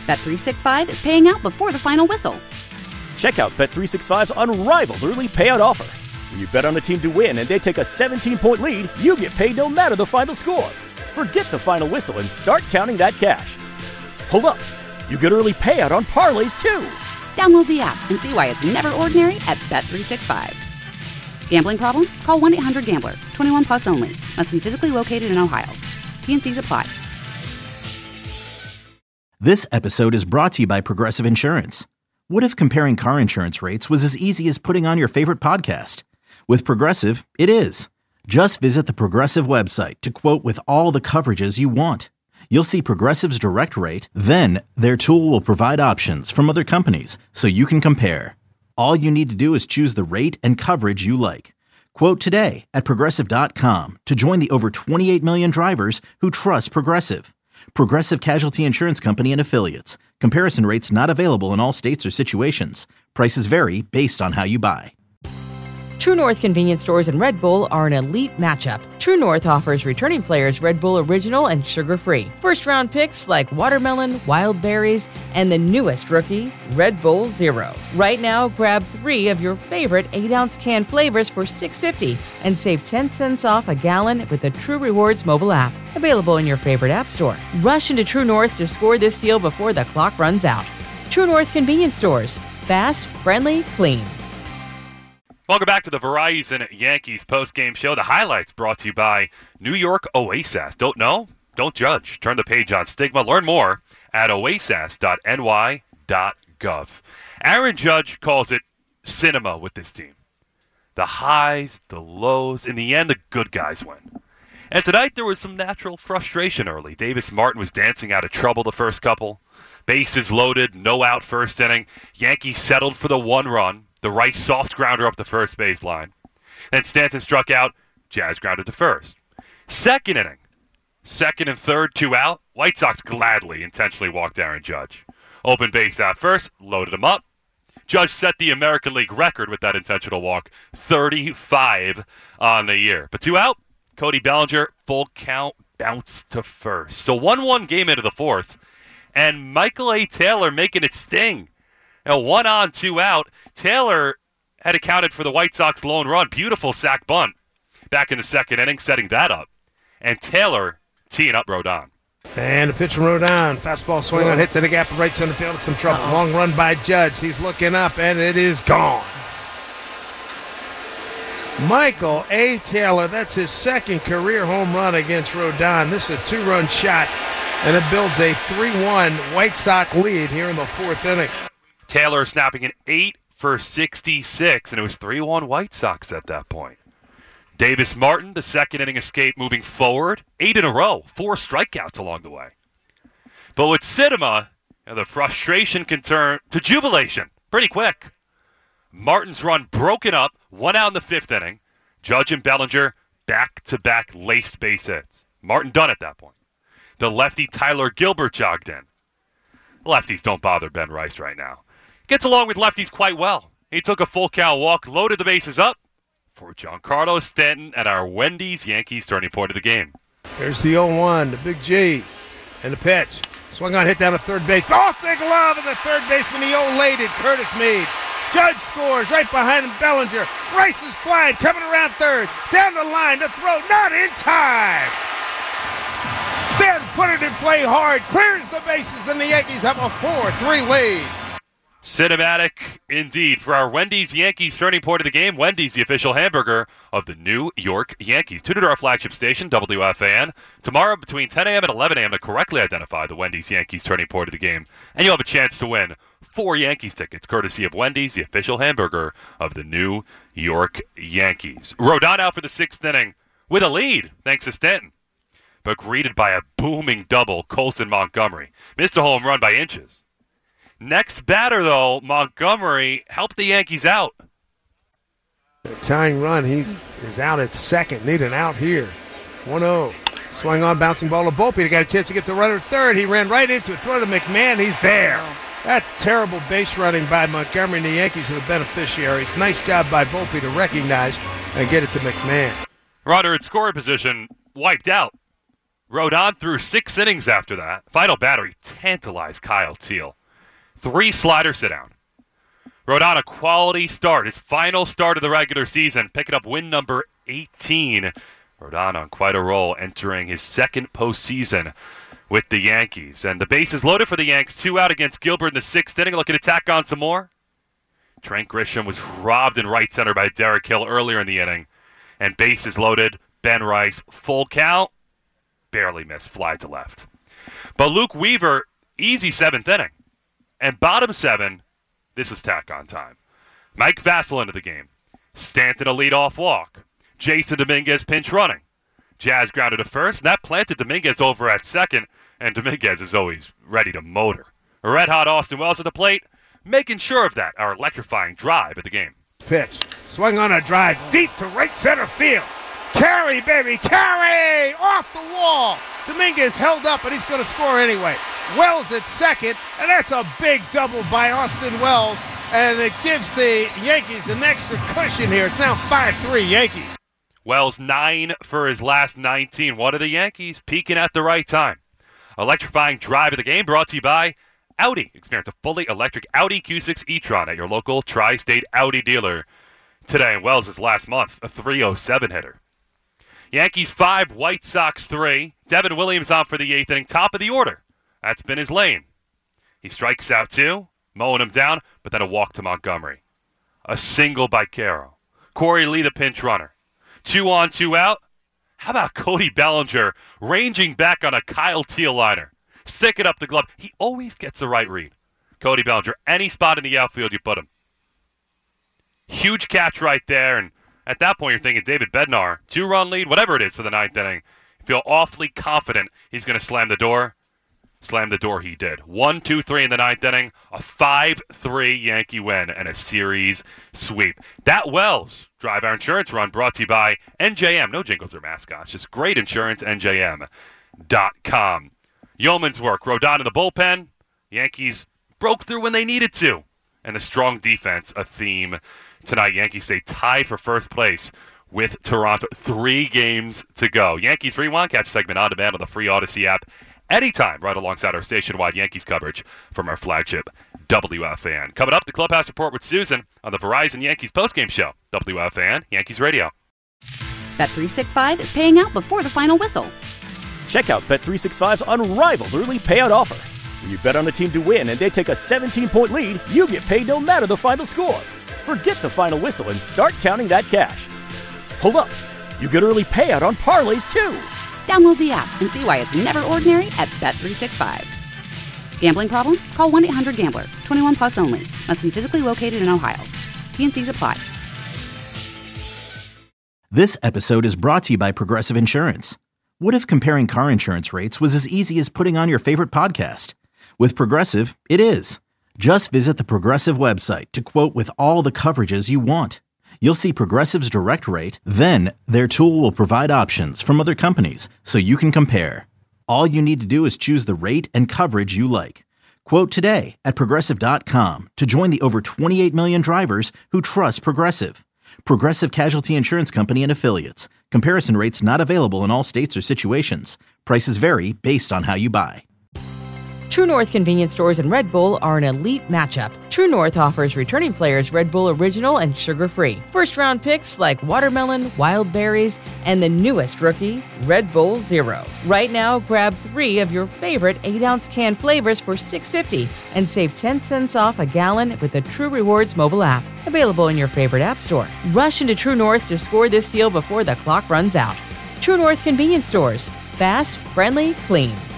Bet365 is paying out before the final whistle. Check out Bet365's unrivaled early payout offer. When you bet on a team to win and they take a 17-point lead, you get paid no matter the final score. Forget the final whistle and start counting that cash. Hold up. You get early payout on parlays, too. Download the app and see why it's never ordinary at Bet365. Gambling problem? Call 1-800-GAMBLER. 21 plus only. Must be physically located in Ohio. T&Cs apply. This episode is brought to you by Progressive Insurance. What if comparing car insurance rates was as easy as putting on your favorite podcast? With Progressive, it is. Just visit the Progressive website to quote with all the coverages you want. You'll see Progressive's direct rate, then their tool will provide options from other companies so you can compare. All you need to do is choose the rate and coverage you like. Quote today at Progressive.com to join the over 28 million drivers who trust Progressive. Progressive Casualty Insurance Company and Affiliates. Comparison rates not available in all states or situations. Prices vary based on how you buy. True North convenience stores and Red Bull are an elite matchup. True North offers returning players Red Bull Original and sugar-free. First-round picks like watermelon, wild berries, and the newest rookie, Red Bull Zero. Right now, grab 3 of your favorite 8-ounce can flavors for $6.50 and save 10 cents off a gallon with the True Rewards mobile app. Available in your favorite app store. Rush into True North to score this deal before the clock runs out. True North convenience stores. Fast, friendly, clean. Welcome back to the Verizon Yankees post-game show. The highlights brought to you by New York OASAS. Don't know? Don't judge. Turn the page on stigma. Learn more at oasas.ny.gov. Aaron Judge calls it cinema with this team. The highs, the lows. In the end, the good guys win. And tonight there was some natural frustration early. Davis Martin was dancing out of trouble the first couple. Bases loaded, no out first inning. Yankees settled for the 1 run. The Rice soft grounder up the first base line. Then Stanton struck out. Jazz grounded to first. Second inning. Second and third, 2 out. White Sox gladly intentionally walked Aaron Judge. Open base out first. Loaded him up. Judge set the American League record with that intentional walk. 35 on the year. But 2 out. Cody Bellinger, full count, bounced to first. So 1-1 game into the fourth. And Michael A. Taylor making it sting. Now 1 on, 2 out. Taylor had accounted for the White Sox lone run. Beautiful sac bunt back in the second inning, setting that up. And Taylor teeing up Rodon. And the pitch from Rodon. Fastball swing on, hit to the gap in right center field. Some trouble. Long run by Judge. He's looking up, and it is gone. Michael A. Taylor, that's his second career home run against Rodon. This is a 2-run shot, and it builds a 3-1 White Sox lead here in the fourth inning. Taylor snapping an 8 for 66, and it was 3-1 White Sox at that point. Davis Martin, the second inning escape moving forward. 8 in a row, 4 strikeouts along the way. But with Cinema, the frustration can turn to jubilation pretty quick. Martin's run broken up, 1 out in the 5th inning. Judge and Bellinger back-to-back laced base hits. Martin done at that point. The lefty Tyler Gilbert jogged in. Lefties don't bother Ben Rice right now. Gets along with lefties quite well. He took a full count walk, loaded the bases up for Giancarlo Stanton at our Wendy's Yankees turning point of the game. Here's the 0-1, the big G, and the pitch. Swung on, hit down to third base. Off the glove of the third baseman, the old-lated Curtis Meade. Judge scores right behind him, Bellinger. Rice is flying, coming around third. Down the line, the throw, not in time. Stanton put it in play hard, clears the bases, and the Yankees have a 4-3 lead. Cinematic indeed for our Wendy's Yankees turning point of the game. Wendy's, the official hamburger of the New York Yankees. Tune into our flagship station, WFAN, tomorrow between 10 a.m. and 11 a.m. to correctly identify the Wendy's Yankees turning point of the game. And you'll have a chance to win 4 Yankees tickets, courtesy of Wendy's, the official hamburger of the New York Yankees. Rodon out for the 6th inning with a lead, thanks to Stanton. But greeted by a booming double, Colson Montgomery. Missed a home run by inches. Next batter, though, Montgomery helped the Yankees out. Tying run, he's out at second. Need an out here. 1-0. Swung on, bouncing ball to Volpe. He got a chance to get the runner third. He ran right into it. Throw to McMahon. He's there. That's terrible base running by Montgomery, and the Yankees are the beneficiaries. Nice job by Volpe to recognize and get it to McMahon. Runner at scoring position wiped out. Rodon threw 6 innings after that. Final batter, he tantalized Kyle Teel. 3 slider sit-down. Rodon, a quality start. His final start of the regular season, picking up win number 18. Rodon on quite a roll, entering his second postseason with the Yankees. And the bases loaded for the Yanks. 2 out against Gilbert in the 6th inning. Looking to tack on some more. Trent Grisham was robbed in right center by Derek Hill earlier in the inning. And bases loaded. Ben Rice, full count. Barely missed, fly to left. But Luke Weaver, easy 7th inning. And bottom 7, this was tack-on time. Mike Vasil into the game. Stanton a leadoff walk. Jason Dominguez pinch running. Jazz grounded to first, and that planted Dominguez over at second, and Dominguez is always ready to motor. A red-hot Austin Wells at the plate, making sure of that, our electrifying drive at the game. Pitch. Swung on a drive deep to right center field. Carry, baby, carry! Off the wall. Dominguez held up, and he's going to score anyway. Wells at second, and that's a big double by Austin Wells, and it gives the Yankees an extra cushion here. It's now 5-3 Yankees. Wells 9 for his last 19. One of the Yankees peaking at the right time. Electrifying drive of the game brought to you by Audi. Experience a fully electric Audi Q6 e-tron at your local tri-state Audi dealer today. And Wells' last month, a .307 hitter. Yankees 5, White Sox 3. Devin Williams on for the 8th inning, top of the order. That's been his lane. He strikes out 2, mowing him down, but then a walk to Montgomery. A single by Caro. Corey Lee, the pinch runner. 2 on, 2 out. How about Cody Bellinger ranging back on a Kyle Teel liner? Sticking up the glove. He always gets the right read. Cody Bellinger, any spot in the outfield you put him. Huge catch right there, and at that point, you're thinking David Bednar, 2-run lead, whatever it is for the 9th inning. You feel awfully confident he's going to slam the door. Slam the door he did. 1-2-3 in the 9th inning, a 5-3 Yankee win, and a series sweep. That Wells Drive Our Insurance run brought to you by NJM. No jingles or mascots, just great insurance, NJM.com. Yeoman's work, Rodon in the bullpen. Yankees broke through when they needed to. And the strong defense, a theme tonight. Yankees stay tied for first place with Toronto. 3 games to go. Yankees Rewind, catch segment on demand on the free Odyssey app anytime, right alongside our station-wide Yankees coverage from our flagship WFAN. Coming up, the Clubhouse Report with Susan on the Verizon Yankees postgame show. WFAN, Yankees Radio. Bet365 is paying out before the final whistle. Check out Bet365's unrivaled early payout offer. When you bet on a team to win and they take a 17-point lead, you get paid no matter the final score. Forget the final whistle and start counting that cash. Hold up. You get early payout on parlays, too. Download the app and see why it's never ordinary at Bet365. Gambling problem? Call 1-800-GAMBLER. 21 plus only. Must be physically located in Ohio. T&Cs apply. This episode is brought to you by Progressive Insurance. What if comparing car insurance rates was as easy as putting on your favorite podcast? With Progressive, it is. Just visit the Progressive website to quote with all the coverages you want. You'll see Progressive's direct rate, then their tool will provide options from other companies so you can compare. All you need to do is choose the rate and coverage you like. Quote today at Progressive.com to join the over 28 million drivers who trust Progressive. Progressive Casualty Insurance Company and Affiliates. Comparison rates not available in all states or situations. Prices vary based on how you buy. True North convenience stores and Red Bull are an elite matchup. True North offers returning players Red Bull Original and sugar-free. First-round picks like watermelon, wild berries, and the newest rookie, Red Bull Zero. Right now, grab 3 of your favorite 8-ounce can flavors for $6.50 and save 10 cents off a gallon with the True Rewards mobile app. Available in your favorite app store. Rush into True North to score this deal before the clock runs out. True North convenience stores. Fast, friendly, clean.